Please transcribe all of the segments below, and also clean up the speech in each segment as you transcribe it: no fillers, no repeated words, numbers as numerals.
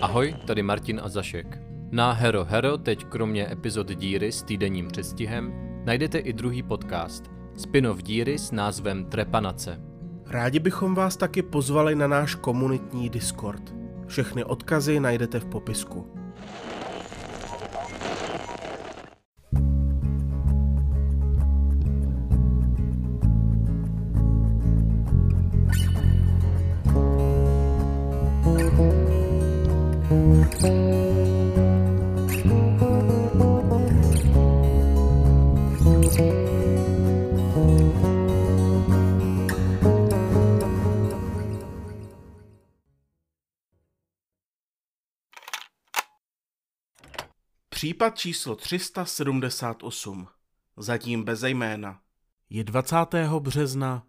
Ahoj, tady Martin a Zašek. Na Hero Hero teď kromě epizod Díry s týdenním předstihem najdete i druhý podcast, spin-off Díry s názvem Trepanace. Rádi bychom vás taky pozvali na náš komunitní Discord. Všechny odkazy najdete v popisku. Případ číslo 378. Zatím beze jména. Je 20. března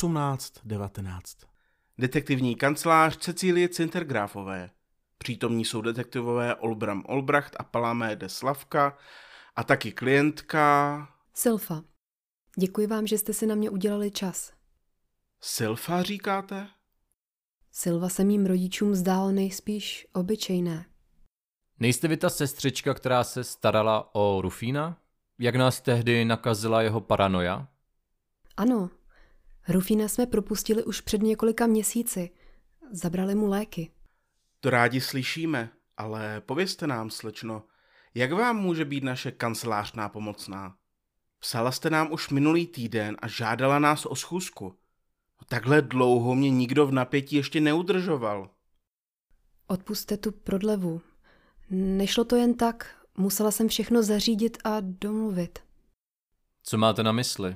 1819. Detektivní kancelář Cecílie Cintergráfové. Přítomní jsou detektivové Olbram Olbracht a Palamé Slavka a taky klientka... Silfa. Děkuji vám, že jste si na mě udělali čas. Silfa říkáte? Silva se mým rodičům zdálo nejspíš obyčejné. Nejste vy ta sestřička, která se starala o Rufína? Jak nás tehdy nakazila jeho paranoja? Ano, Rufína jsme propustili už před několika měsíci. Zabrali mu léky. To rádi slyšíme, ale povězte nám, slečno, jak vám může být naše kancelář nápomocná? Psala jste nám už minulý týden a žádala nás o schůzku. Takhle dlouho mě nikdo v napětí ještě neudržoval. Odpusťte tu prodlevu. Nešlo to jen tak, musela jsem všechno zařídit a domluvit. Co máte na mysli?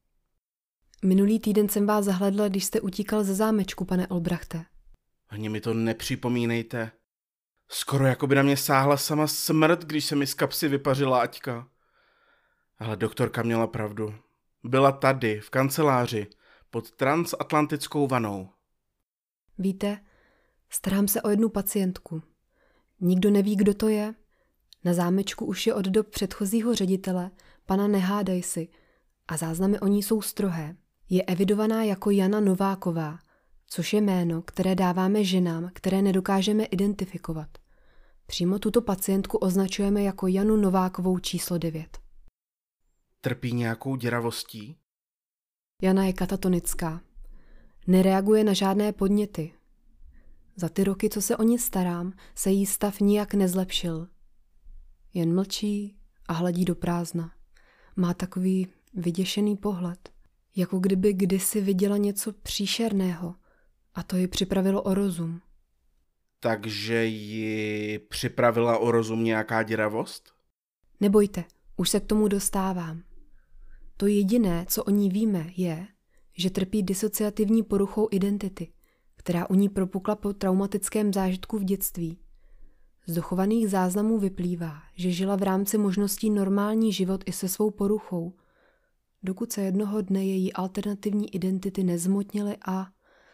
Minulý týden jsem vás zahledla, když jste utíkal ze zámečku, pane Olbrachte. Ani mi to nepřipomínejte. Skoro jako by na mě sáhla sama smrt, když se mi z kapsy vypařila Aťka. Ale doktorka měla pravdu. Byla tady, v kanceláři, pod transatlantickou vanou. Víte, starám se o jednu pacientku. Nikdo neví, kdo to je. Na zámečku už je od dob předchozího ředitele, pana Nehádej si, a záznamy o ní jsou strohé. Je evidovaná jako Jana Nováková, což je jméno, které dáváme ženám, které nedokážeme identifikovat. Přímo tuto pacientku označujeme jako Janu Novákovou číslo 9. Trpí nějakou děravostí? Jana je katatonická. Nereaguje na žádné podněty. Za ty roky, co se o ní starám, se jí stav nijak nezlepšil. Jen mlčí a hledí do prázdna. Má takový vyděšený pohled, jako kdyby kdysi viděla něco příšerného a to ji připravilo o rozum. Takže ji připravila o rozum nějaká děravost? Nebojte, už se k tomu dostávám. To jediné, co o ní víme, je, že trpí disociativní poruchou identity, která u ní propukla po traumatickém zážitku v dětství. Z dochovaných záznamů vyplývá, že žila v rámci možností normální život i se svou poruchou, dokud se jednoho dne její alternativní identity nezmotnily a...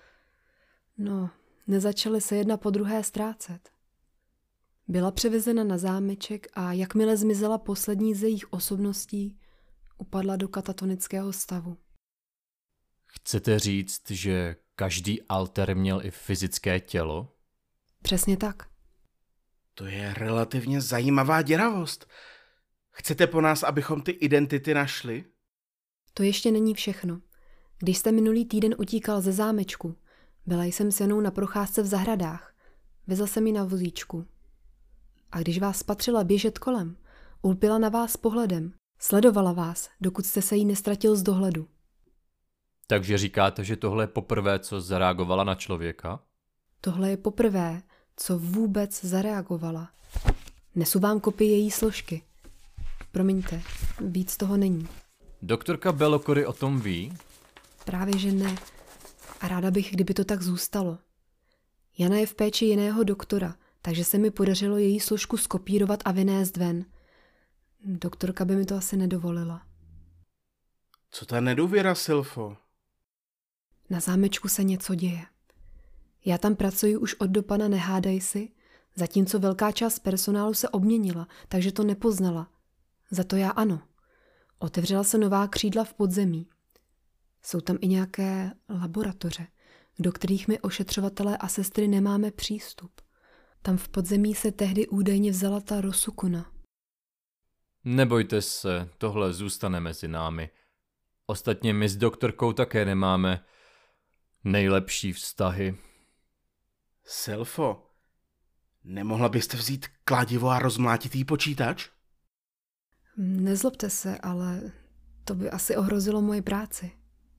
nezačaly se jedna po druhé ztrácet. Byla převezena na zámeček a jakmile zmizela poslední ze jejich osobností, upadla do katatonického stavu. Chcete říct, že každý alter měl i fyzické tělo? Přesně tak. To je relativně zajímavá děravost. Chcete po nás, abychom ty identity našli? To ještě není všechno. Když jste minulý týden utíkal ze zámečku, byla jsem s Janou na procházce v zahradách. Vezla jsem ji na vozíčku. A když vás spatřila běžet kolem, ulpila na vás pohledem. Sledovala vás, dokud jste se jí nestratil z dohledu. Takže říkáte, že tohle je poprvé, co zareagovala na člověka? Tohle je poprvé, co vůbec zareagovala. Nesu vám kopii její složky. Promiňte, víc toho není. Doktorka Belokory o tom ví? Právě že ne. A ráda bych, kdyby to tak zůstalo. Jana je v péči jiného doktora, takže se mi podařilo její složku skopírovat a vynést ven. Doktorka by mi to asi nedovolila. Co ta nedůvěra, Silfo? Na zámečku se něco děje. Já tam pracuji už od do pana Nehádej si, zatímco velká část personálu se obměnila, takže to nepoznala. Za to já ano. Otevřela se nová křídla v podzemí. Jsou tam i nějaké laboratoře, do kterých my ošetřovatelé a sestry nemáme přístup. Tam v podzemí se tehdy údajně vzala ta Rosukuna. Nebojte se, tohle zůstane mezi námi. Ostatně my s doktorkou také nemáme nejlepší vztahy. Silfo, nemohla byste vzít kladivo a rozmlátit jí počítač? Nezlobte se, ale to by asi ohrozilo moji práci.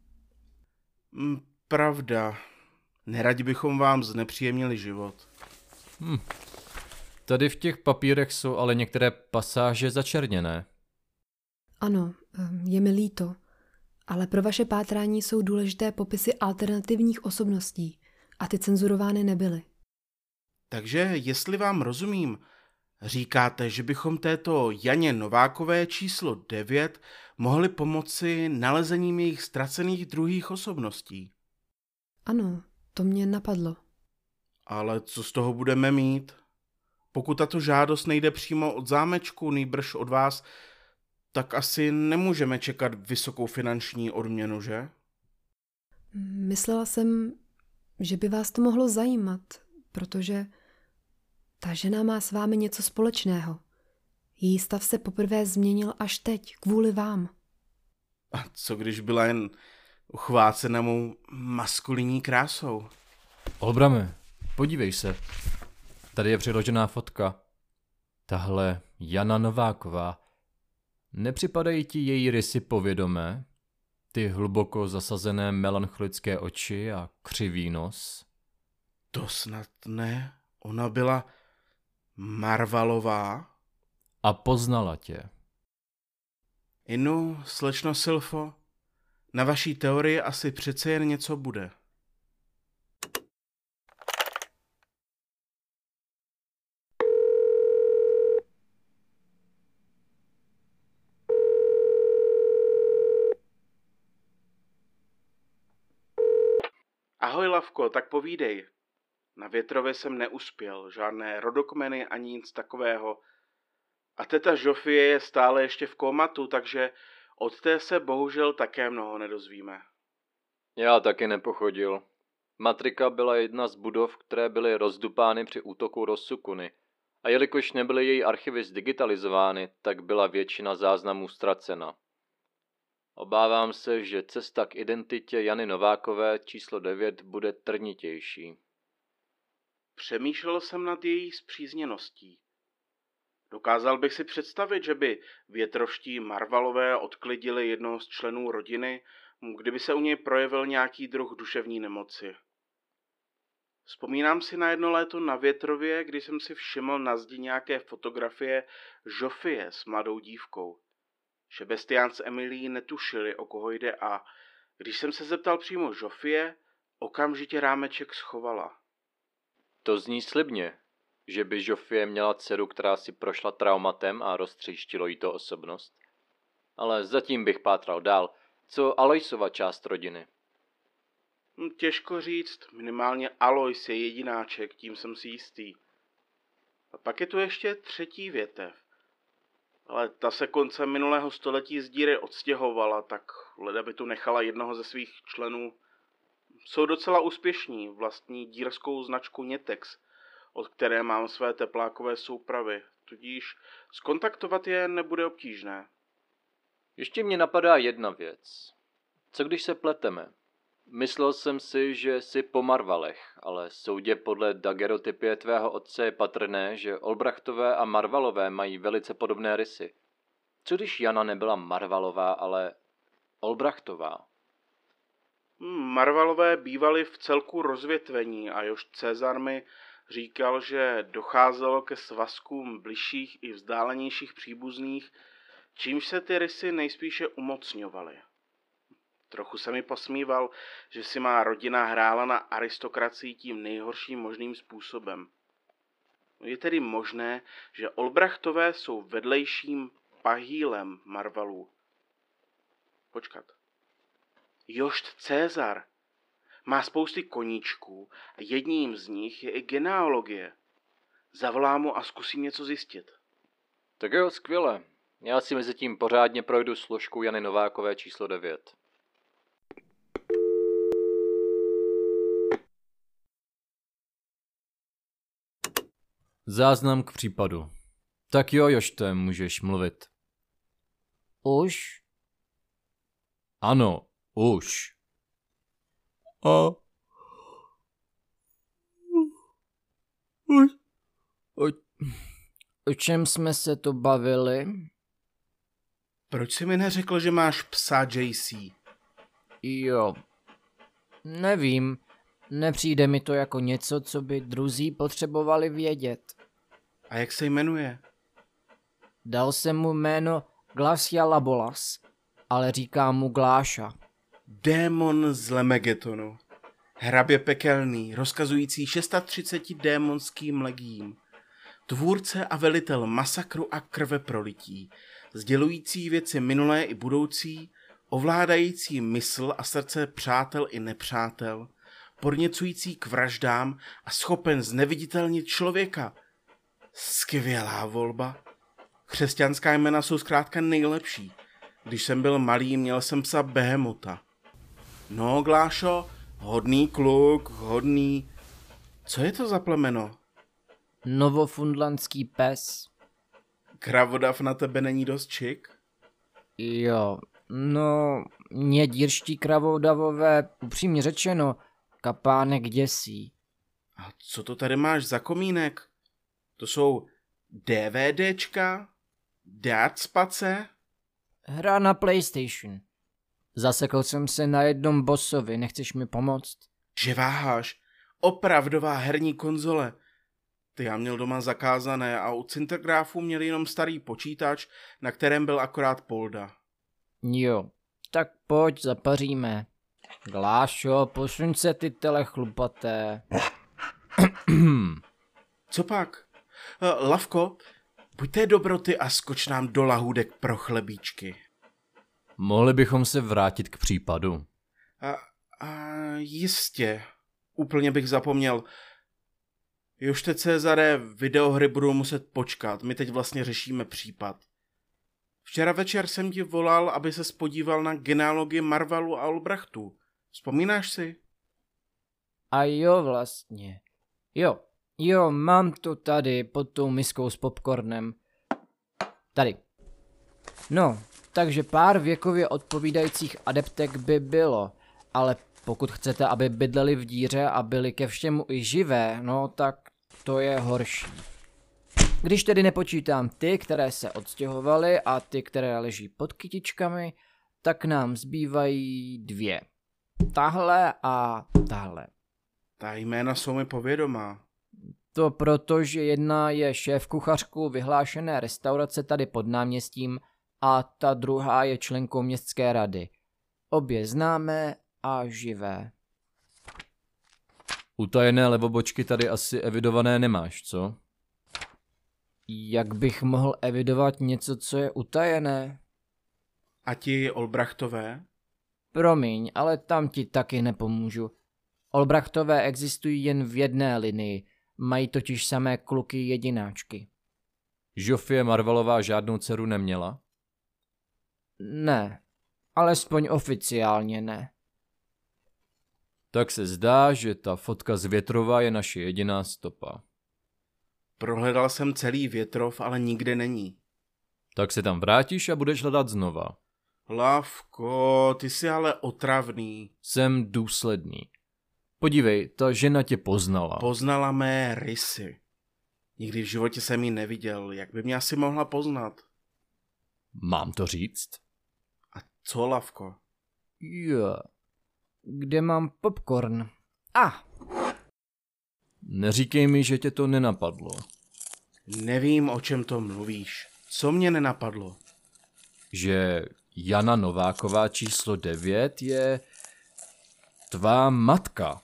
Pravda. Neradi bychom vám znepříjemnili život. Tady v těch papírech jsou ale některé pasáže začerněné. Ano, je mi líto, ale pro vaše pátrání jsou důležité popisy alternativních osobností a ty cenzurovány nebyly. Takže, jestli vám rozumím, říkáte, že bychom této Janě Novákové číslo 9 mohli pomoci nalezením jejich ztracených druhých osobností. Ano, to mě napadlo. Ale co z toho budeme mít? Pokud tato žádost nejde přímo od zámečku, nýbrž od vás, tak asi nemůžeme čekat vysokou finanční odměnu, že? Myslela jsem, že by vás to mohlo zajímat, protože ta žena má s vámi něco společného. Její stav se poprvé změnil až teď, kvůli vám. A co když byla jen uchvácena mou maskulinní krásou? Olbrame, podívej se. Tady je přiložená fotka. Tahle Jana Nováková. Nepřipadají ti její rysy povědomé? Ty hluboko zasazené melancholické oči a křivý nos? To snad ne. Ona byla Marvalová. A poznala tě. Inu, slečno Silfo, na vaší teorii asi přece jen něco bude. Ahoj, Lavko, tak povídej. Na Větrově jsem neuspěl, žádné rodokmeny ani nic takového. A teta Žofie je stále ještě v kómatu, takže od té se bohužel také mnoho nedozvíme. Já taky nepochodil. Matrika byla jedna z budov, které byly rozdupány při útoku Rosukuny. A jelikož nebyly její archivy zdigitalizovány, tak byla většina záznamů ztracena. Obávám se, že cesta k identitě Jany Novákové číslo 9 bude trnitější. Přemýšlel jsem nad její spřízněností. Dokázal bych si představit, že by větrovští Marvalové odklidili jednoho z členů rodiny, kdyby se u něj projevil nějaký druh duševní nemoci. Vzpomínám si na jedno léto na Větrově, kdy jsem si všiml na zdi nějaké fotografie Žofie s mladou dívkou. Šebestián s Emilií netušili, o koho jde, a když jsem se zeptal přímo Žofie, okamžitě rámeček schovala. To zní slibně, že by Žofie měla dceru, která si prošla traumatem a roztříštilo jí to osobnost. Ale zatím bych pátral dál. Co Aloisova část rodiny? Těžko říct, minimálně Alois je jedináček, tím jsem si jistý. A pak je tu ještě třetí větev. Ale ta se koncem minulého století z díry odstěhovala, tak leda by tu nechala jednoho ze svých členů. Jsou docela úspěšní, vlastní dírskou značku Nětex, od které mám své teplákové soupravy, tudíž zkontaktovat je nebude obtížné. Ještě mě napadá jedna věc. Co když se pleteme? Myslel jsem si, že jsi po Marvalech, ale soudě podle dagerotypie tvého otce je patrné, že Olbrachtové a Marvalové mají velice podobné rysy. Co když Jana nebyla Marvalová, ale Olbrachtová? Marvalové bývali v celku rozvětvení a Jož Cezar mi říkal, že docházelo ke svazkům bližších i vzdálenějších příbuzných, čímž se ty rysy nejspíše umocňovaly. Trochu se mi posmíval, že si má rodina hrála na aristokracii tím nejhorším možným způsobem. Je tedy možné, že Olbrachtové jsou vedlejším pahýlem Marvalů. Počkat. Jošt Cezar má spousty koníčků a jedním z nich je i genealogie. Zavolám mu a zkusím něco zjistit. Tak jo, skvěle. Já si mezi tím pořádně projdu složku Jany Novákové číslo 9. Záznam k případu. Tak jo, Jošte, můžeš mluvit. Už? Ano, už. O čem jsme se to bavili? Proč jsi mi neřekl, že máš psa JC? Jo. Nevím. Nepřijde mi to jako něco, co by druzí potřebovali vědět. A jak se jmenuje? Dal jsem mu jméno Glacia Labolas, ale říkám mu Gláša. Démon z Lemegetonu. Hrabě pekelný, rozkazující 630 démonským legím. Tvůrce a velitel masakru a krveprolití, sdělující věci minulé i budoucí, ovládající mysl a srdce přátel i nepřátel, podněcující k vraždám a schopen zneviditelnit člověka. Skvělá volba. Křesťanská jména jsou zkrátka nejlepší. Když jsem byl malý, měl jsem psa Behemota. No, Glášo, hodný kluk, hodný. Co je to za plemeno? Novofundlandský pes. Kravodav na tebe není dost čik? Jo, no, mědírští kravodavové, upřímně řečeno, kapánek děsí. A co to tady máš za komínek? To jsou DVDčka? Dartspace? Hra na PlayStation. Zasekl jsem se na jednom bossovi, nechceš mi pomoct? Že váháš? Opravdová herní konzole. Ty já měl doma zakázané a u Cintergráfu měl jenom starý počítač, na kterém byl akorát polda. Jo, tak pojď, zapaříme. Glášo, posuň se ty telechlupaté. Co pak? Lavko, buďte dobroty a skoč nám do lahůdek pro chlebíčky. Mohli bychom se vrátit k případu. Jistě. Úplně bych zapomněl. Jošte Cezare, videohry budou muset počkat. My teď vlastně řešíme případ. Včera večer jsem ti volal, aby ses podíval na genealogii Marvalu a Olbrachtu. Vzpomínáš si? A jo, vlastně. Jo, mám to tady pod tou miskou s popcornem. Tady. No, takže pár věkově odpovídajících adeptek by bylo, ale pokud chcete, aby bydleli v díře a byli ke všemu i živé, no tak to je horší. Když tedy nepočítám ty, které se odstěhovaly a ty, které leží pod kytičkami, tak nám zbývají 2. Tahle a tahle. Ta jména jsou mi povědomá. To proto, že jedna je šéfkuchařkou vyhlášené restaurace tady pod náměstím a ta druhá je členkou městské rady. Obě známé a živé. Utajené levobočky tady asi evidované nemáš, co? Jak bych mohl evidovat něco, co je utajené? A ti Olbrachtové? Promiň, ale tam ti taky nepomůžu. Olbrachtové existují jen v jedné linii, mají totiž samé kluky jedináčky. Žofie Marvalová žádnou dceru neměla? Ne, alespoň oficiálně ne. Tak se zdá, že ta fotka z Větrova je naše jediná stopa. Prohledal jsem celý Větrov, ale nikde není. Tak se tam vrátíš a budeš hledat znova. Lavko, ty jsi ale otravný. Jsem důsledný. Podívej, ta žena tě poznala. Poznala mé rysy. Nikdy v životě jsem ji neviděl, jak by mě asi mohla poznat. Mám to říct? A co, Lavko? Jo, kde mám popcorn? Neříkej mi, že tě to nenapadlo. Nevím, o čem to mluvíš. Co mě nenapadlo? Že Jana Nováková číslo 9 je tvá matka.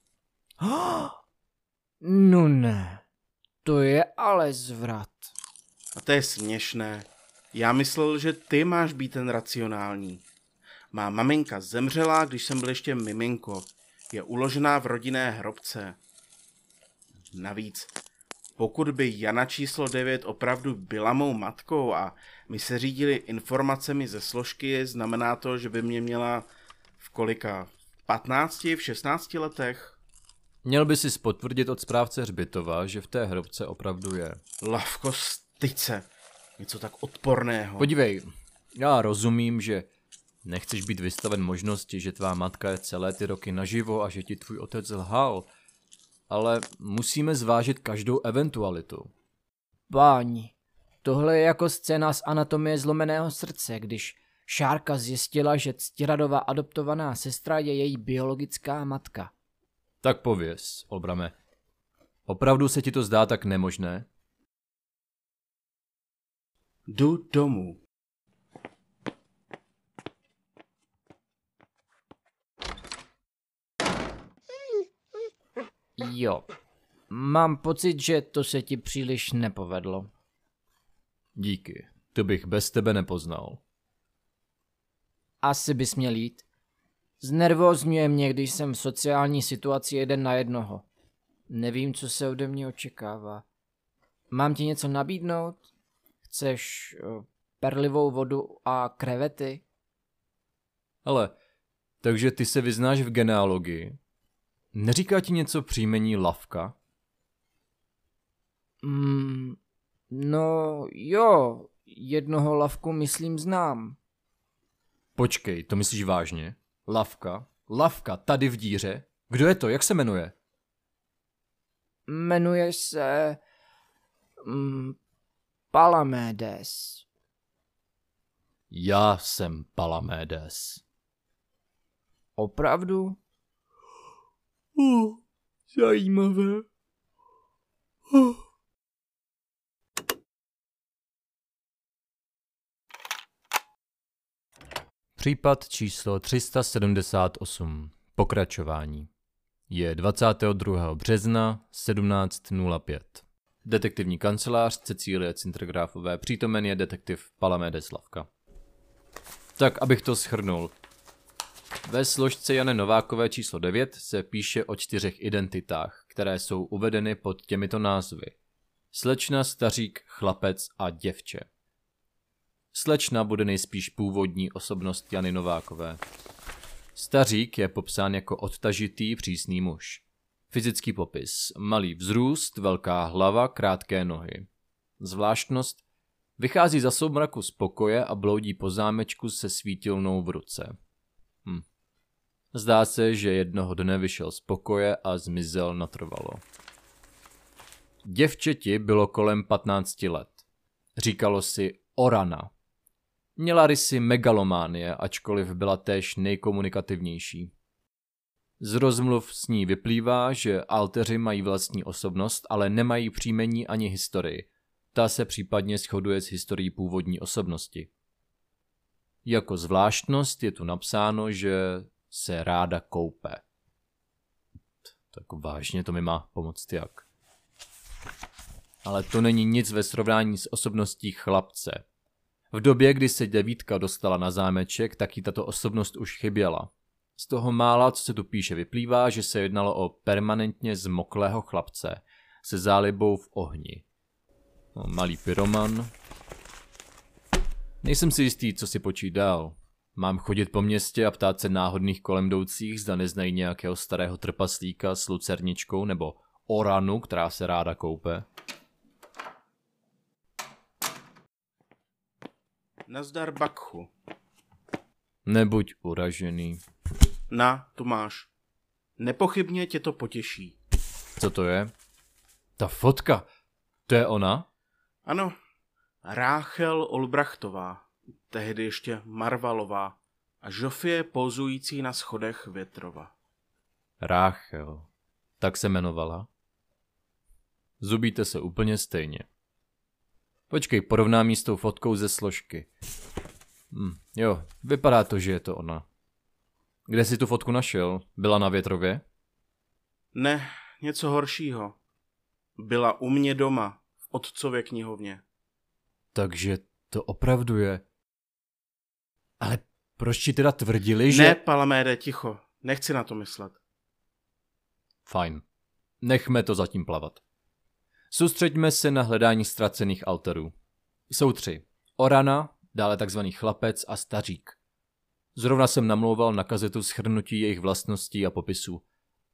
No ne, to je ale zvrat. A to je směšné. Já myslel, že ty máš být ten racionální. Má maminka zemřela, když jsem byl ještě miminko. Je uložená v rodinné hrobce. Navíc, pokud by Jana číslo 9 opravdu byla mou matkou a my se řídili informacemi ze složky, znamená to, že by mě měla v kolika? V 15, v 16 letech? Měl by si potvrdit od správce hřbitova, že v té hrobce opravdu je. Lavko, styď se. Něco tak odporného. Podívej, já rozumím, že nechceš být vystaven možnosti, že tvá matka je celé ty roky naživo a že ti tvůj otec lhal, ale musíme zvážit každou eventualitu. Páni, tohle je jako scéna z Anatomie zlomeného srdce, když Šárka zjistila, že Ctiradova adoptovaná sestra je její biologická matka. Tak pověz, Olbrame. Opravdu se ti to zdá tak nemožné? Jdu domů. Jo, mám pocit, že to se ti příliš nepovedlo. Díky, to bych bez tebe nepoznal. Asi bys měl jít. Znervózňuje mě, když jsem v sociální situaci 1 na 1. Nevím, co se ode mě očekává. Mám ti něco nabídnout? Chceš perlivou vodu a krevety? Ale, takže ty se vyznáš v genealogii. Neříká ti něco příjmení Lavka? No jo, jednoho Lavku myslím znám. Počkej, to myslíš vážně? Lavka? Lavka, tady v díře? Kdo je to? Jak se jmenuje? Jmenuje se... Palamedes. Já jsem Palamedes. Opravdu? Zajímavé. Případ číslo 378. Pokračování. Je 22. března 17:05. Detektivní kancelář Cecílie Cintergráfové, přítomen je detektiv Palamedes Lavka. Tak, abych to shrnul. Ve složce Jany Novákové číslo 9 se píše o 4 identitách, které jsou uvedeny pod těmito názvy. Slečna, stařík, chlapec a děvče. Slečna bude nejspíš původní osobnost Jany Novákové. Stařík je popsán jako odtažitý, přísný muž. Fyzický popis. Malý vzrůst, velká hlava, krátké nohy. Zvláštnost. Vychází za soumraku z pokoje a bloudí po zámečku se svítilnou v ruce. Zdá se, že jednoho dne vyšel z pokoje a zmizel natrvalo. Děvčeti bylo kolem 15 let. Říkalo si Orana. Měla rysy megalománie, ačkoliv byla též nejkomunikativnější. Z rozmluv s ní vyplývá, že alterři mají vlastní osobnost, ale nemají příjmení ani historii. Ta se případně shoduje s historií původní osobnosti. Jako zvláštnost je tu napsáno, že se ráda koupe. Tak vážně to mi má pomoct jak? Ale to není nic ve srovnání s osobností chlapce. V době, kdy se děvítka dostala na zámeček, tak jí tato osobnost už chyběla. Z toho mála, co se tu píše, vyplývá, že se jednalo o permanentně zmoklého chlapce se zálibou v ohni. Malý pyroman. Nejsem si jistý, co si počít dál. Mám chodit po městě a ptát se náhodných kolem jdoucích, zda neznají nějakého starého trpaslíka s lucerničkou nebo Oranu, která se ráda koupe. Nazdar, Bakchu. Nebuď uražený. Na, tu máš. Nepochybně tě to potěší. Co to je? Ta fotka. To je ona? Ano, Ráchel Olbrachtová, tehdy ještě Marvalová a Žofie pozující na schodech Větrova. Ráchel. Tak se jmenovala? Zubíte se úplně stejně. Počkej, porovnám jí s tou fotkou ze složky. Jo, vypadá to, že je to ona. Kde jsi tu fotku našel? Byla na Větrově? Ne, něco horšího. Byla u mě doma, v otcově knihovně. Takže to opravdu je. Ale proč ti teda tvrdili, že... Ne, Palamede, ticho. Nechci na to myslet. Fajn. Nechme to zatím plavat. Soustřeďme se na hledání ztracených alterů. Jsou 3. Orana, dále takzvaný chlapec a stařík. Zrovna jsem namlouval na kazetu shrnutí jejich vlastností a popisů.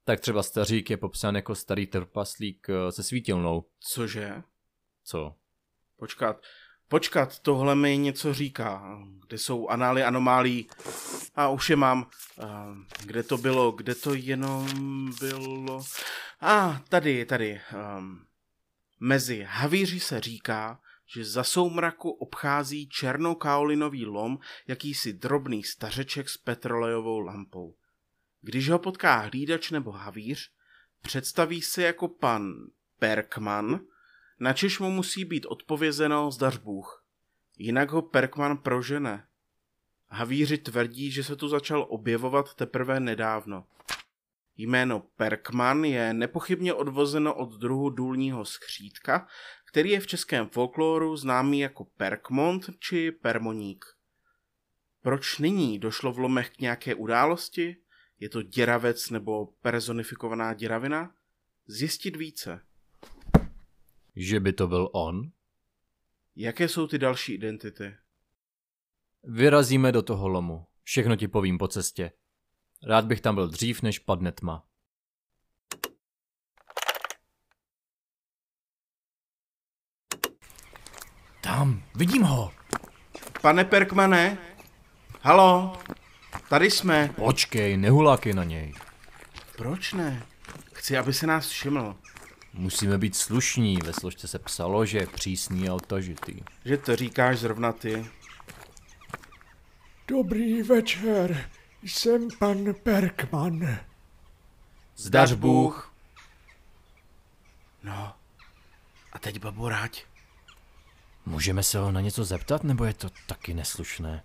Tak třeba stařík je popsán jako starý trpaslík se svítilnou. Cože? Co? Počkat, tohle mi něco říká. Kde jsou anály anomálí? A už je mám. Kde to bylo? Kde to jenom bylo? Tady. Mezi havíři se říká, že za soumraku obchází černokaolinový lom jakýsi drobný stařeček s petrolejovou lampou. Když ho potká hlídač nebo havíř, představí se jako pan Perkman, načež mu musí být odpovězeno zdař Bůh. Jinak ho Perkman prožene. Havíři tvrdí, že se tu začal objevovat teprve nedávno. Jméno Perkman je nepochybně odvozeno od druhu důlního skřítka, který je v českém folkloru známý jako Perkmont či Permoník. Proč nyní došlo v lomech k nějaké události? Je to děravec nebo personifikovaná děravina? Zjistit více. Že by to byl on? Jaké jsou ty další identity? Vyrazíme do toho lomu. Všechno ti povím po cestě. Rád bych tam byl dřív, než padne tma. Tam, vidím ho. Pane Perkmane? Halo? Tady jsme. Počkej, nehulákej na něj. Proč ne? Chci, aby se nás všiml. Musíme být slušní, ve složce se psalo, že je přísný a odtažitý. Že to říkáš zrovna ty. Dobrý večer, jsem pan Perkman. Zdař Bůh. No, a teď baborať. Můžeme se ho na něco zeptat, nebo je to taky neslušné?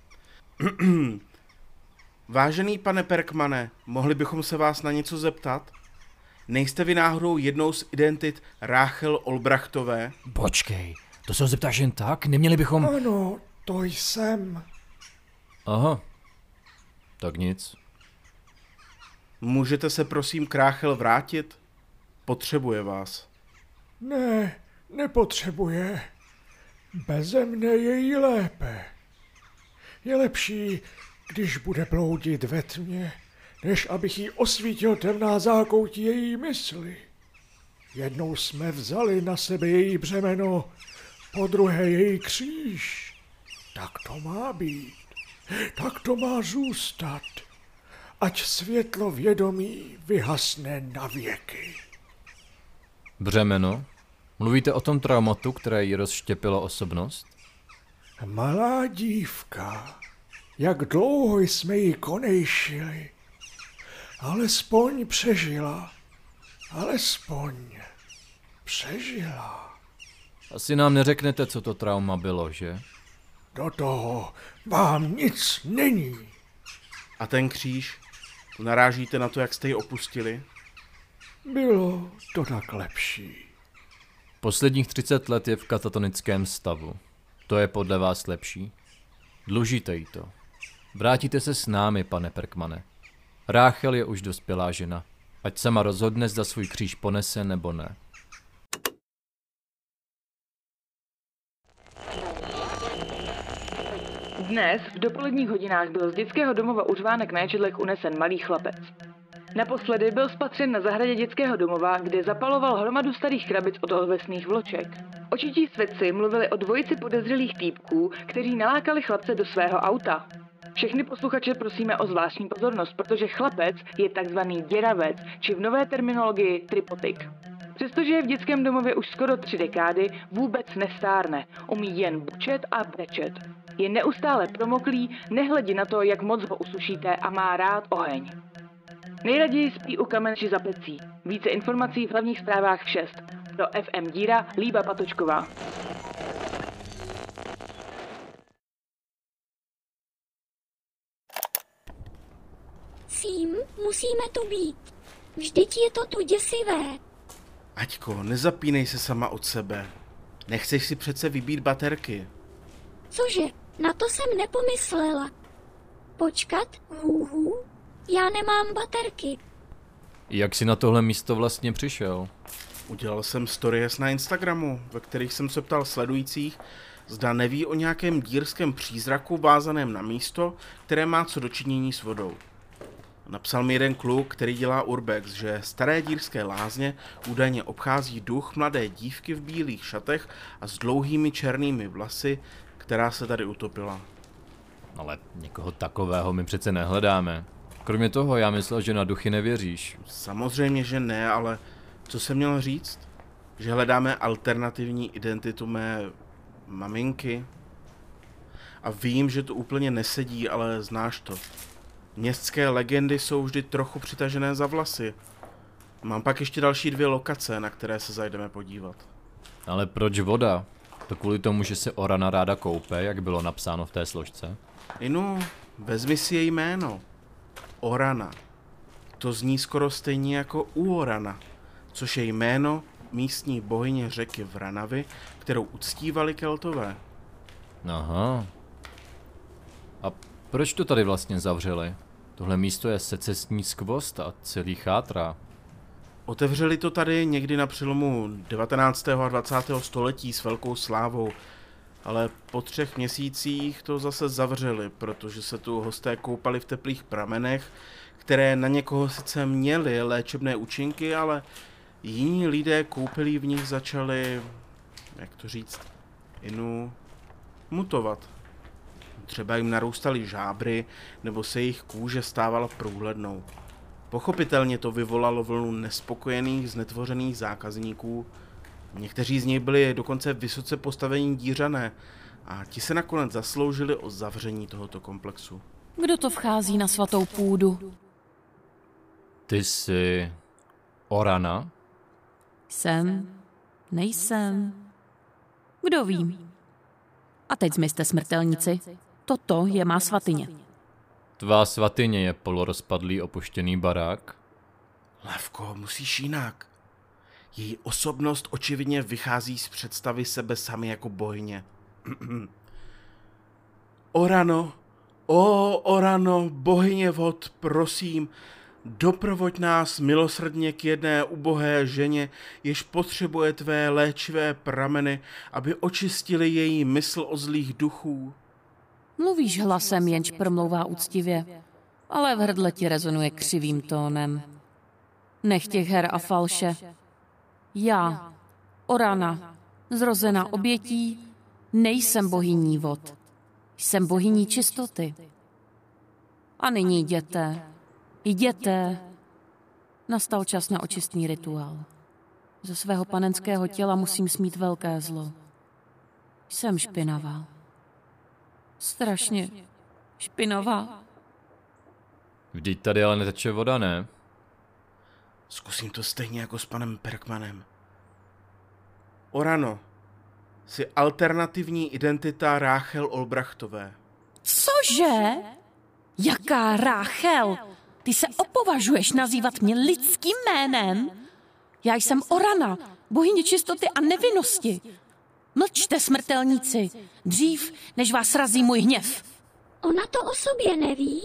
Vážený pane Perkmane, mohli bychom se vás na něco zeptat? Nejste vy náhodou jednou z identit Ráchel Olbrachtové? Počkej, to se ho zeptáš jen tak? Neměli bychom... Ano, to jsem. Aha, tak nic. Můžete se prosím k Ráchel vrátit? Potřebuje vás. Ne, nepotřebuje. Beze mne je jí lépe. Je lepší, když bude bloudit ve tmě, než abych jí osvítil temná zákoutí její mysli. Jednou jsme vzali na sebe její břemeno, podruhé její kříž. Tak to má být, tak to má zůstat, ať světlo vědomí vyhasne na věky. Břemeno? Mluvíte o tom traumatu, které jí rozštěpilo osobnost? Malá dívka, jak dlouho jsme ji konejšili. Alespoň přežila. Asi nám neřeknete, co to trauma bylo, že? Do toho vám nic není. A ten kříž? Narážíte na to, jak jste ji opustili? Bylo to tak lepší. Posledních 30 let je v katatonickém stavu. To je podle vás lepší? Dlužíte jí to. Vrátíte se s námi, pane Perkmane. Ráchel je už dospělá žena. Ať sama rozhodne, zda svůj kříž ponese nebo ne. Dnes v dopoledních hodinách byl z dětského domova u Řvánek na Ječedlech unesen malý chlapec. Naposledy byl spatřen na zahradě dětského domova, kde zapaloval hromadu starých krabic od ovesných vloček. Očití svědci mluvili o dvojici podezřelých týpků, kteří nalákali chlapce do svého auta. Všechny posluchače prosíme o zvláštní pozornost, protože chlapec je takzvaný děravec, či v nové terminologii tripotik. Přestože je v dětském domově už skoro 3 dekády, vůbec nestárne, umí jen bučet a brečet. Je neustále promoklý, nehledě na to, jak moc ho usušíte, a má rád oheň. Nejraději spí u kamen či za pecí. Více informací v hlavních zprávách v 6. Pro FM Díra Líba Patočková. Sím, musíme tu být. Vždyť je to tu děsivé. Aťko, nezapínej se sama od sebe. Nechceš si přece vybít baterky. Cože, na to jsem nepomyslela. Počkat, hůhů, já nemám baterky. Jak jsi na tohle místo vlastně přišel? Udělal jsem stories na Instagramu, ve kterých jsem se ptal sledujících, zda neví o nějakém dírském přízraku vázaném na místo, které má co dočinění s vodou. Napsal mi jeden kluk, který dělá urbex, že staré dírské lázně údajně obchází duch mladé dívky v bílých šatech a s dlouhými černými vlasy, která se tady utopila. Ale někoho takového my přece nehledáme. Kromě toho, já myslel, že na duchy nevěříš. Samozřejmě, že ne, ale co jsem měl říct? Že hledáme alternativní identitu mé maminky? A vím, že to úplně nesedí, ale znáš to. Městské legendy jsou vždy trochu přitažené za vlasy. Mám pak ještě další 2 lokace, na které se zajdeme podívat. Ale proč voda? To kvůli tomu, že se Orana ráda koupe, jak bylo napsáno v té složce? Inu, vezmi si její jméno. Orana. To zní skoro stejně jako Uorana, což je jméno místní bohyně řeky Vranavy, kterou uctívali Keltové. Aha. A proč to tady vlastně zavřeli? Tohle místo je secesní skvost a celý chátrá. Otevřeli to tady někdy na přelomu 19. a 20. století s velkou slávou, ale po 3 měsících to zase zavřeli, protože se tu hosté koupali v teplých pramenech, které na někoho sice měly léčebné účinky, ale jiní lidé koupelí v nich začali, jak to říct, mutovat. Třeba jim narůstaly žábry, nebo se jejich kůže stávala průhlednou. Pochopitelně to vyvolalo vlnu nespokojených, znetvořených zákazníků. Někteří z nich byli dokonce vysoce postavení dířané a ti se nakonec zasloužili o zavření tohoto komplexu. Kdo to vchází na svatou půdu? Ty jsi... Orana? Jsem, nejsem. Kdo ví? A teď zmizte, smrtelníci. Toto je má svatyně. Tvá svatyně je polorozpadlý opuštěný barák? Levko, musíš jinak. Její osobnost očividně vychází z představy sebe sami jako bohyně. Orano, Orano, bohyně vod, prosím, doprovoď nás milosrdně k jedné ubohé ženě, jež potřebuje tvé léčivé prameny, aby očistili její mysl o zlých duchů. Mluvíš hlasem, jenž promlouvá úctivě, ale v hrdle ti rezonuje křivým tónem. Nech těch her a falše. Já, Orana, zrozená obětí, nejsem bohyní vod. Jsem bohyní čistoty. A nyní jděte. Nastal čas na očistný rituál. Ze svého panenského těla musím smít velké zlo. Jsem špinavá. Strašně špinavá. Vždyť tady ale neteče voda, ne? Zkusím to stejně jako s panem Perkmanem. Orano, jsi alternativní identita Ráchel Olbrachtové. Cože? Jaká Ráchel? Ty se opovažuješ nazývat mě lidským jménem? Já jsem Orana, bohyně čistoty a nevinnosti. Mlčte, smrtelníci, dřív, než vás razí můj hněv. Ona to o sobě neví?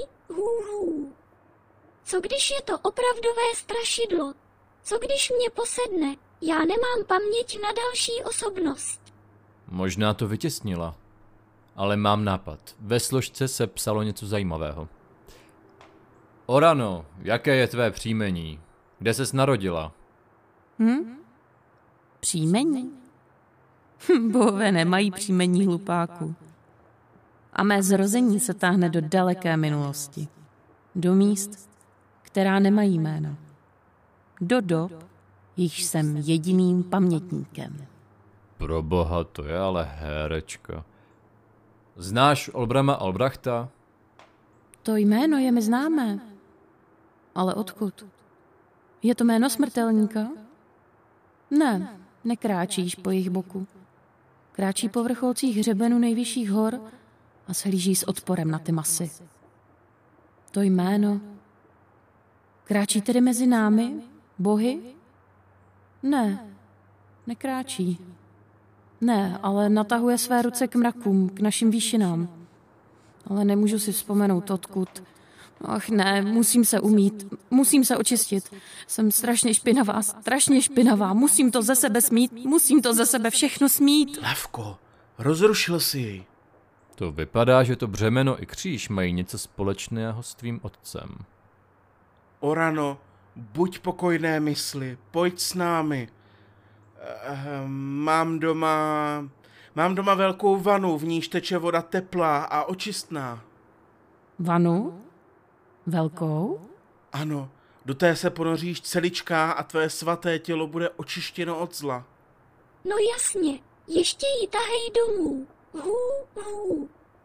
Co když je to opravdové strašidlo? Co když mě posedne? Já nemám paměť na další osobnost. Možná to vytěsnila. Ale mám nápad. Ve složce se psalo něco zajímavého. Orano, jaké je tvé příjmení? Kde ses narodila? Příjmení? Bohové nemají příjmení hlupáků. A mé zrození se táhne do daleké minulosti. Do míst, která nemají jméno. Do dob, jichž jsem jediným pamětníkem. Proboha, to je ale herečka. Znáš Olbrama Albrachta? To jméno je mi známé. Ale odkud? Je to jméno smrtelníka? Ne, nekráčíš po jejich boku. Kráčí po vrcholcích hřebenů nejvyšších hor a shlíží s odporem na ty masy. To jméno... Kráčí tedy mezi námi, bohy? Ne, nekráčí. Ne, ale natahuje své ruce k mrakům, k našim výšinám. Ale nemůžu si vzpomenout odkud. Ach ne, musím se umýt, musím se očistit. Jsem strašně špinavá, musím to ze sebe smít, musím to ze sebe všechno smít. Levko, rozrušil si jej. To vypadá, že to břemeno i kříž mají něco společného s tvým otcem. Orano, buď pokojné mysli, pojď s námi. Mám doma velkou vanu, v níž teče voda teplá a očistná. Vanu? Velkou? Ano, do té se ponoříš celičká a tvé svaté tělo bude očištěno od zla. No jasně, ještě ji tahej domů. Hů.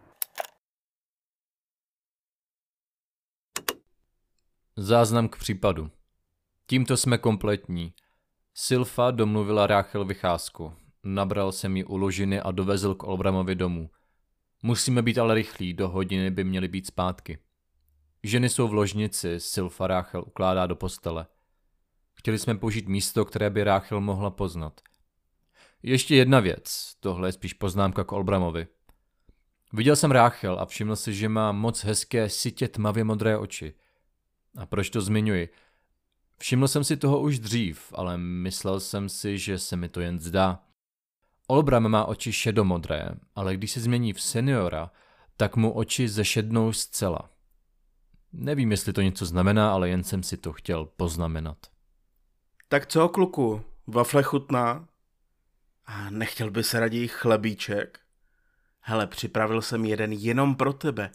Záznam k případu. Tímto jsme kompletní. Sylfa domluvila Ráchel vycházku. Nabral jsem ji u ložiny a dovezl k Olbramovi domů. Musíme být ale rychlí, do hodiny by měly být zpátky. Ženy jsou v ložnici, Sylfa Ráchel ukládá do postele. Chtěli jsme použít místo, které by Ráchel mohla poznat. Ještě jedna věc, tohle je spíš poznámka k Olbramovi. Viděl jsem Ráchel a všiml si, že má moc hezké sytě tmavě modré oči. A proč to zmiňuji? Všiml jsem si toho už dřív, ale myslel jsem si, že se mi to jen zdá. Olbram má oči šedomodré, ale když se změní v seniora, tak mu oči zešednou zcela. Nevím, jestli to něco znamená, ale jen jsem si to chtěl poznamenat. Tak co, kluku, wafle chutná? A nechtěl by se raději chlebíček? Hele, připravil jsem jeden jenom pro tebe.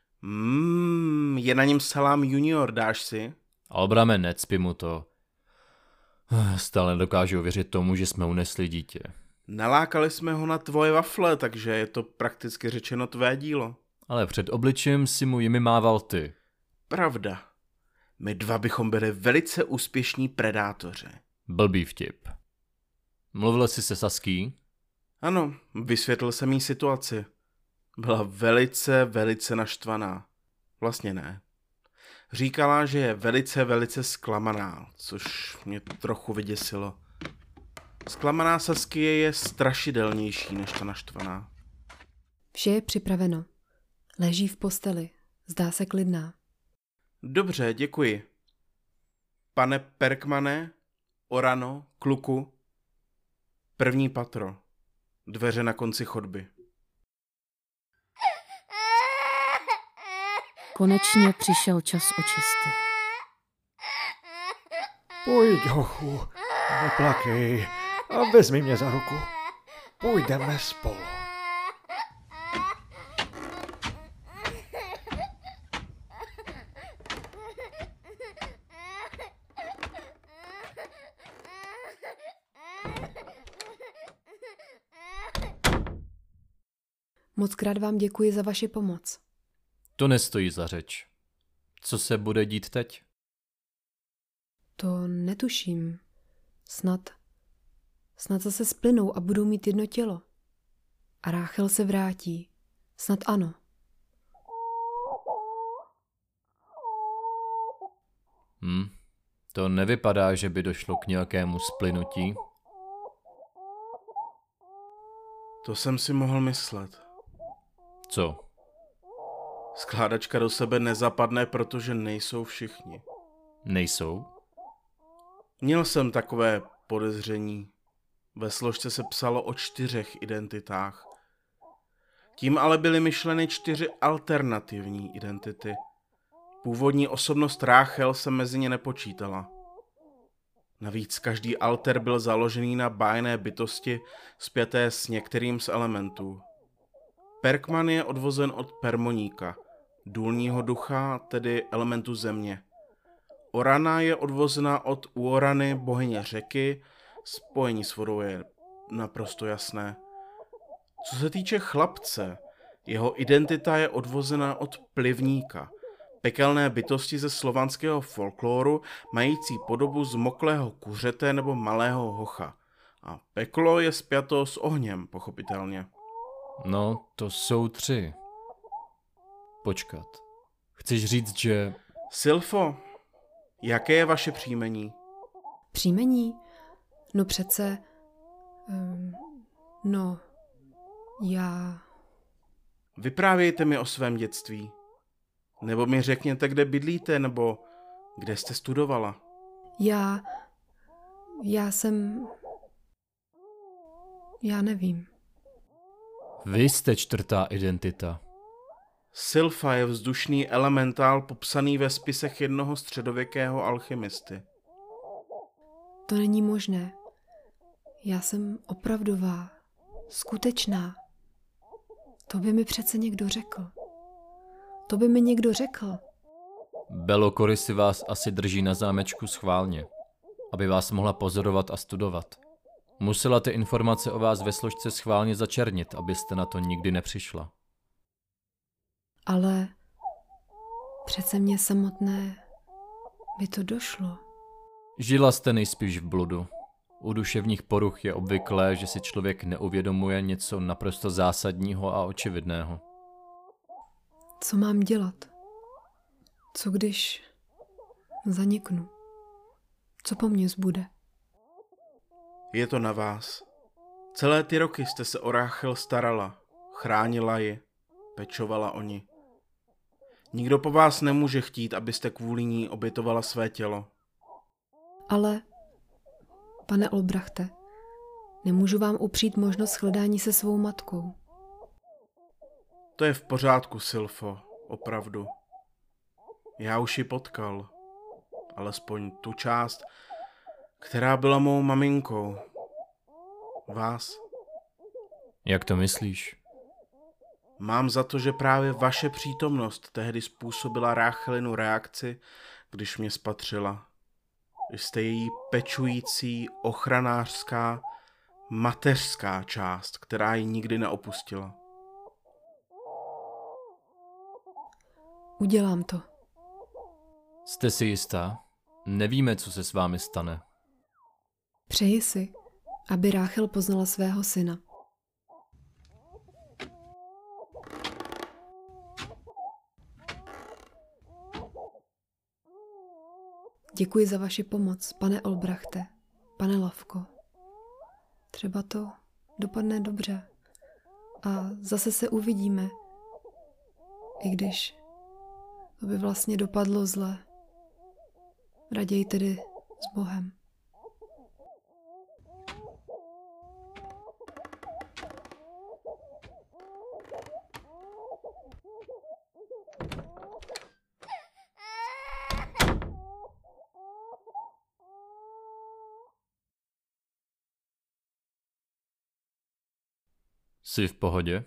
Je na něm salám junior, dáš si? Olbrame, necpi mu to. Stále nedokážu věřit tomu, že jsme unesli dítě. Nalákali jsme ho na tvoje wafle, takže je to prakticky řečeno tvé dílo. Ale před obličem si mu jimi mával ty. Pravda. My dva bychom byli velice úspěšní predátoři. Blbý vtip. Mluvil jsi se Saský? Ano, vysvětlil jsem jí situaci. Byla velice naštvaná. Vlastně ne. Říkala, že je velice zklamaná, což mě trochu vyděsilo. Zklamaná Saskie je strašidelnější než ta naštvaná. Vše je připraveno. Leží v posteli. Zdá se klidná. Dobře, děkuji. Pane Perkmane, Orano, kluku. První patro. Dveře na konci chodby. Konečně přišel čas očisty. Pojď, hochu, neplakej a vezmi mě za ruku. Půjdeme spolu. Mockrát vám děkuji za vaši pomoc. To nestojí za řeč. Co se bude dít teď? To netuším. Snad zase splynou a budou mít jedno tělo. A Ráchel se vrátí. Snad ano. To nevypadá, že by došlo k nějakému splynutí. To jsem si mohl myslet. Co? Skládačka do sebe nezapadne, protože nejsou všichni. Nejsou? Měl jsem takové podezření. Ve složce se psalo o 4 identitách. Tím ale byly myšleny 4 alternativní identity. Původní osobnost Ráchel se mezi ně nepočítala. Navíc každý alter byl založený na bájné bytosti spjaté s některým z elementů. Perkman je odvozen od Permoníka, důlního ducha, tedy elementu země. Orana je odvozena od Uorany, bohyně řeky, spojení s vodou je naprosto jasné. Co se týče chlapce, jeho identita je odvozena od Plivníka, pekelné bytosti ze slovanského folkloru, mající podobu zmoklého kuřete nebo malého hocha. A peklo je spjato s ohněm, pochopitelně. No, to jsou 3. Počkat. Chceš říct, že... Sylfo, jaké je vaše příjmení? Příjmení? No přece... já... Vyprávějte mi o svém dětství. Nebo mi řekněte, kde bydlíte, nebo kde jste studovala. Já nevím. Vy jste 4. identita. Sylfa je vzdušný elementál popsaný ve spisech jednoho středověkého alchymisty. To není možné. Já jsem opravdová, skutečná. To by mi přece někdo řekl. To by mi někdo řekl. Belokory si vás asi drží na zámečku schválně, aby vás mohla pozorovat a studovat. Musela ty informace o vás ve složce schválně začernit, abyste na to nikdy nepřišla. Ale přece mě samotné by to došlo. Žila jste nejspíš v bludu. U duševních poruch je obvyklé, že si člověk neuvědomuje něco naprosto zásadního a očividného. Co mám dělat? Co když zaniknu? Co po mně zbude? Je to na vás. Celé ty roky jste se o Ráchel starala, chránila ji, pečovala o ní. Nikdo po vás nemůže chtít, abyste kvůli ní obětovala své tělo. Ale, pane Olbrachte, nemůžu vám upřít možnost shledání se svou matkou. To je v pořádku, Sylfo, opravdu. Já už ji potkal. Alespoň tu část, která byla mou maminkou. Vás. Jak to myslíš? Mám za to, že právě vaše přítomnost tehdy způsobila Ráchelinu reakci, když mě spatřila. Jste její pečující, ochranářská, mateřská část, která ji nikdy neopustila. Udělám to. Jste si jistá? Nevíme, co se s vámi stane. Přeji si, aby Ráchel poznala svého syna. Děkuji za vaši pomoc, pane Olbrachte, pane Lavko. Třeba to dopadne dobře. A zase se uvidíme. I když to by vlastně dopadlo zle. Raději tedy s Bohem. Jsi v pohodě?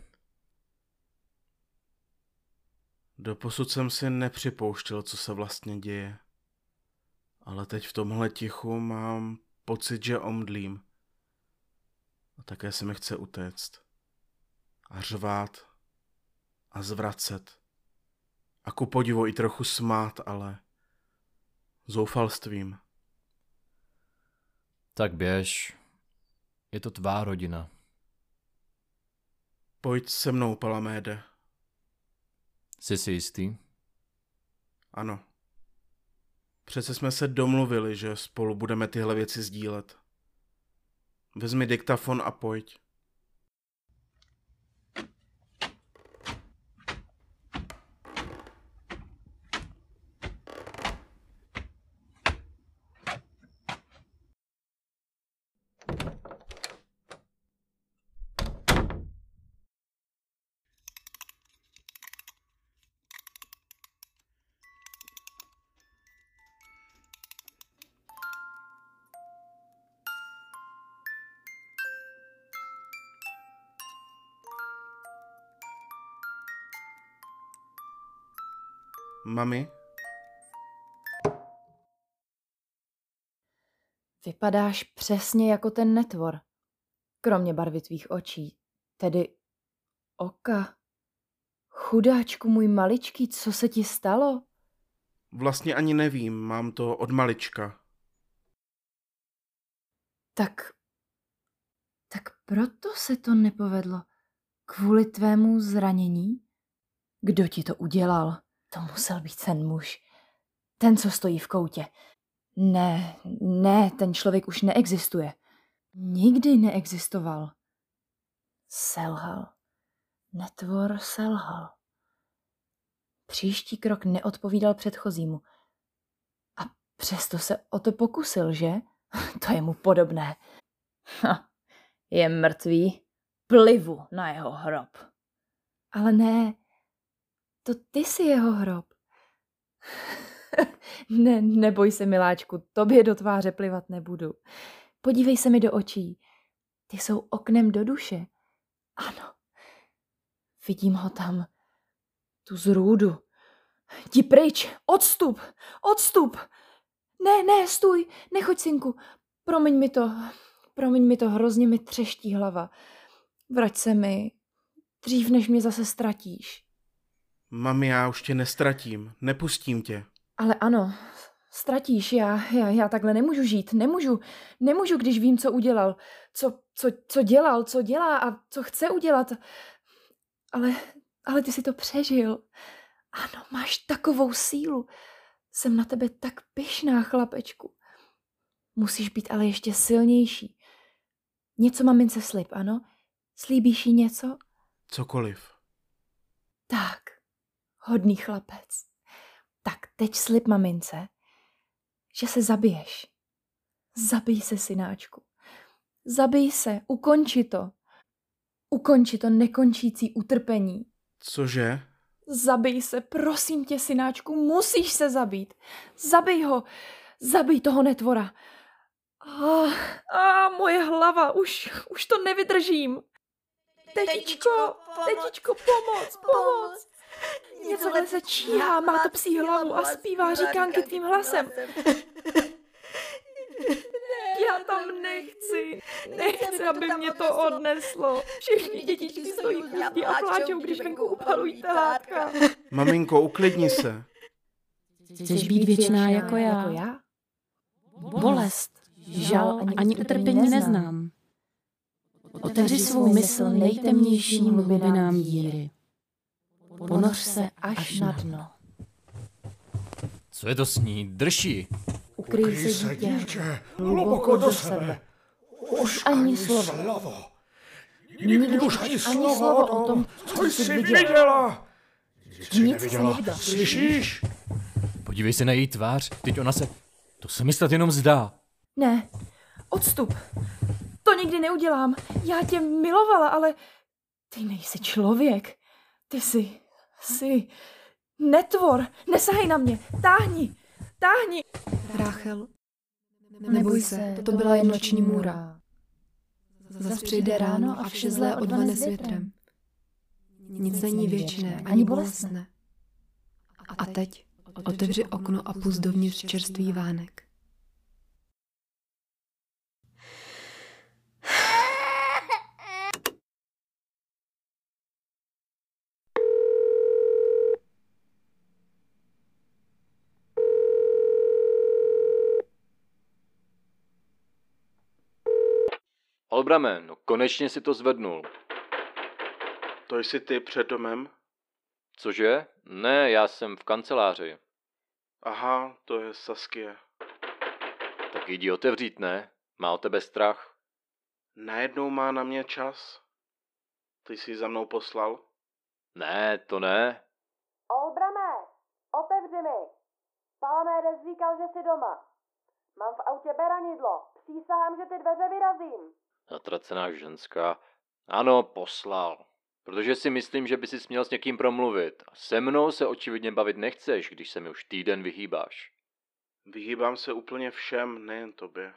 Doposud jsem si nepřipouštěl, co se vlastně děje. Ale teď v tomhle tichu mám pocit, že omdlím. A také se mi chce utéct. A řvát. A zvracet. A ku podivu i trochu smát, ale zoufalstvím. Tak běž. Je to tvá rodina. Pojď se mnou, Palaméde. Jsi si jistý? Ano. Přece jsme se domluvili, že spolu budeme tyhle věci sdílet. Vezmi diktafon a pojď. Mami? Vypadáš přesně jako ten netvor. Kromě barvy tvých očí. Tedy oka. Chudáčku můj maličký, co se ti stalo? Vlastně ani nevím, mám to od malička. Tak proto se to nepovedlo. Kvůli tvému zranění? Kdo ti to udělal? To musel být ten muž. Ten, co stojí v koutě. Ne, ten člověk už neexistuje. Nikdy neexistoval. Selhal. Netvor selhal. Příští krok neodpovídal předchozímu. A přesto se o to pokusil, že? To je mu podobné. Je mrtvý. Plivu na jeho hrob. Ale ne, To ty jsi jeho hrob. Neboj se, miláčku, tobě do tváře plivat nebudu. Podívej se mi do očí. Ty jsou oknem do duše. Ano. Vidím ho tam. Tu zrůdu. Jdi pryč. Odstup. Odstup. Ne, stůj. Nechoď, synku. Promiň mi to, hrozně mi třeští hlava. Vrať se mi. Dřív, než mě zase ztratíš. Mami, já už tě nestratím. Nepustím tě. Ale ano, ztratíš. Já takhle nemůžu žít. Nemůžu, když vím, co udělal. Co dělá a co chce udělat. Ale ty si to přežil. Ano, máš takovou sílu. Jsem na tebe tak pyšná, chlapečku. Musíš být ale ještě silnější. Něco mamince slib, ano? Slíbíš jí něco? Cokoliv. Tak, hodný chlapec. Tak teď slib mamince, že se zabiješ. Zabij se, synáčku. Zabij se, ukonči to. Ukonči to nekončící utrpení. Cože? Zabij se, prosím tě, synáčku, musíš se zabít. Zabij ho, zabij toho netvora. Moje hlava, už to nevydržím. Tetičko, pomoc. Něco se číhá, má to psí hlavu a zpívá říkánky tvým hlasem. Já tam nechci, aby mě to odneslo. Všechny dětičky stojí v úzdě a pláčou, když venku upalují telátka. Maminko, uklidni se. Chceš být věčná jako já? Bolest, žal ani utrpení neznám. Otevři svou mysl nejtemnějším hlubinám díry. Ponoř se až na dno. Co je to s ní? Drž. Ukryj se, dítě, hluboko do sebe. Už ani slovo. Nikdy už ani slovo o tom, co jsi viděla. Nic jsi neviděla. Slyšíš? Podívej se na její tvář, teď ona se... To se mi snad jenom zdá. Ne, odstup. To nikdy neudělám. Já tě milovala, ale ty nejsi člověk. Ty jsi netvor. Nesahej na mě. Táhni. Ráchel, neboj se, to byla jen noční můra. Zas přijde ráno a vše zlé odvane světrem. Nic není věčné, ani bolestné. A teď otevři okno a pust dovnitř čerstvý vánek. Olbrame, no konečně si to zvednul. To jsi ty před domem? Cože? Ne, já jsem v kanceláři. Aha, to je Saskia. Tak jdi otevřít, ne? Má o tebe strach. Najednou má na mě čas. Ty jsi za mnou poslal? Ne, to ne. Olbrame, otevři mi. Palmédes říkal, že jsi doma. Mám v autě beranidlo. Přísahám, že ty dveře vyrazím. Zatracená ženská. Ano, poslal. Protože si myslím, že by si směl s někým promluvit. A se mnou se očividně bavit nechceš, když se mi už týden vyhýbáš. Vyhýbám se úplně všem, nejen tobě.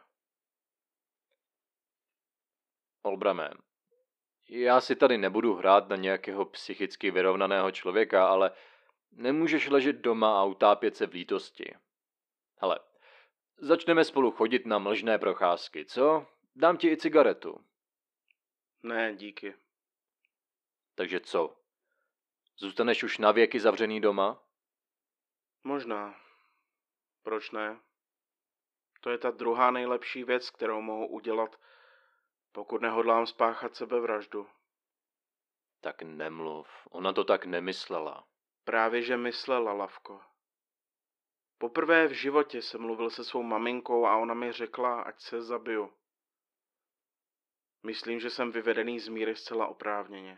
Olbrame, já si tady nebudu hrát na nějakého psychicky vyrovnaného člověka, ale nemůžeš ležet doma a utápět se v lítosti. Hele, začneme spolu chodit na mlžné procházky, co? Dám ti i cigaretu. Ne, díky. Takže co? Zůstaneš už na věky zavřený doma? Možná. Proč ne? To je ta druhá nejlepší věc, kterou mohu udělat, pokud nehodlám spáchat sebevraždu. Tak nemluv, ona to tak nemyslela. Právě že myslela, Lavko. Poprvé v životě jsem mluvil se svou maminkou a ona mi řekla, ať se zabiju. Myslím, že jsem vyvedený z míry zcela oprávněně.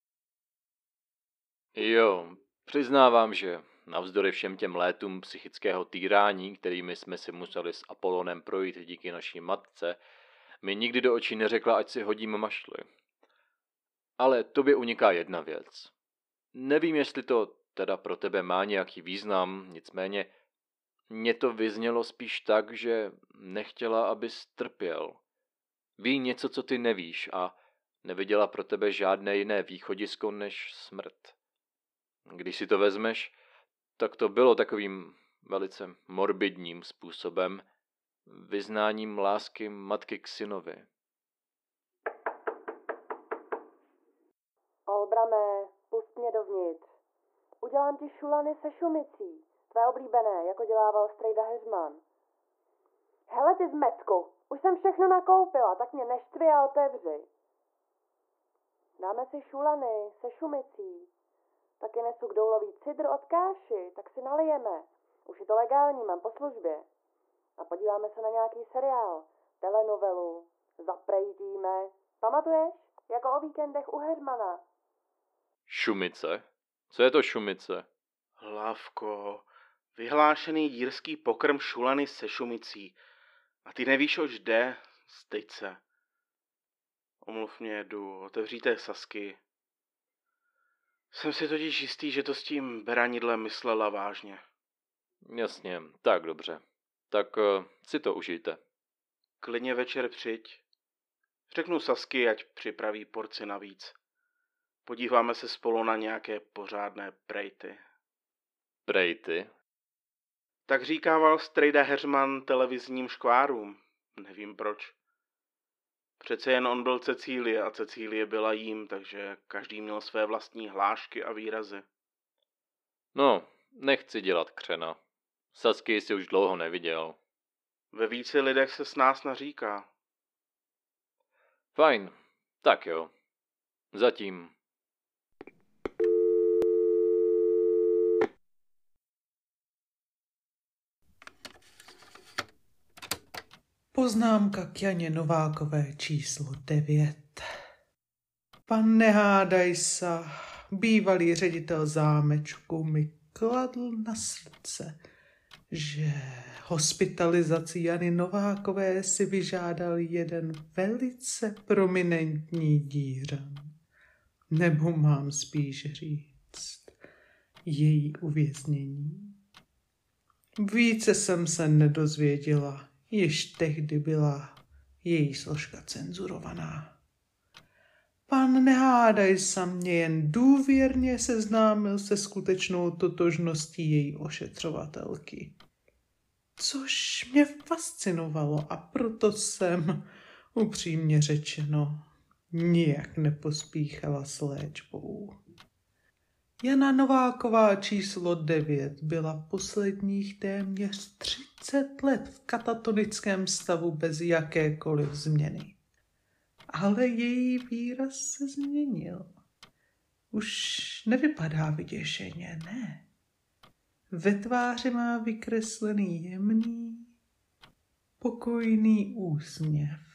Jo, přiznávám, že navzdory všem těm létům psychického týrání, kterými jsme si museli s Apolonem projít díky naší matce, mi nikdy do očí neřekla, ať si hodím mašly. Ale tobě uniká jedna věc. Nevím, jestli to teda pro tebe má nějaký význam, nicméně mně to vyznělo spíš tak, že nechtěla, abys trpěl. Ví něco, co ty nevíš a neviděla pro tebe žádné jiné východisko než smrt. Když si to vezmeš, tak to bylo takovým velice morbidním způsobem vyznáním lásky matky k synovi. Olbrame, pust mě dovnitř. Udělám ti šulany se šumicí, tvé oblíbené, jako dělával strejda Heřman. Hele ty zmetku, už jsem všechno nakoupila, tak mě neštvi a otevři. Dáme si šulany se šumicí. Taky nesu kdoulový cidr od Káši, tak si nalijeme. Už je to legální, mám po službě. A podíváme se na nějaký seriál, telenovelu, zaprejdíme. Pamatuješ? Jako o víkendech u Heřmana. Šumice? Co je to šumice? Hlavko, vyhlášený jírský pokrm šulany se šumicí. A ty nevíš, oč jde? Styď se. Omluv mě, jdu, otevříte Sasky. Jsem si totiž jistý, že to s tím beranidlem myslela vážně. Jasně, tak dobře. Tak si to užijte. Klidně večer přijď. Řeknu Sasky, ať připraví porci navíc. Podíváme se spolu na nějaké pořádné prejty. Prejty? Tak říkával strejda Heřman televizním škvárům. Nevím proč. Přece jen on byl Cecílie a Cecílie byla jím, takže každý měl své vlastní hlášky a výrazy. No, nechci dělat křena. Sasky si už dlouho neviděl. Ve více lidech se s nás naříká. Fajn, tak jo. Zatím. Poznámka k Janě Novákové číslo 9. Pan Nehádaj sa, bývalý ředitel zámečku, mi kladl na srdce, že hospitalizaci Jany Novákové si vyžádal jeden velice prominentní dířan. Nebo mám spíš říct, její uvěznění. Více jsem se nedozvěděla, již tehdy byla její složka cenzurovaná. Pan Nehádaj sa mě jen důvěrně seznámil se skutečnou totožností její ošetřovatelky. Což mě fascinovalo a proto jsem, upřímně řečeno, nijak nepospíchala s léčbou. Jana Nováková číslo 9 byla posledních téměř 30 let v katatonickém stavu bez jakékoliv změny. Ale její výraz se změnil. Už nevypadá vyděšeně, ne. Ve tváři má vykreslený jemný, pokojný úsměv.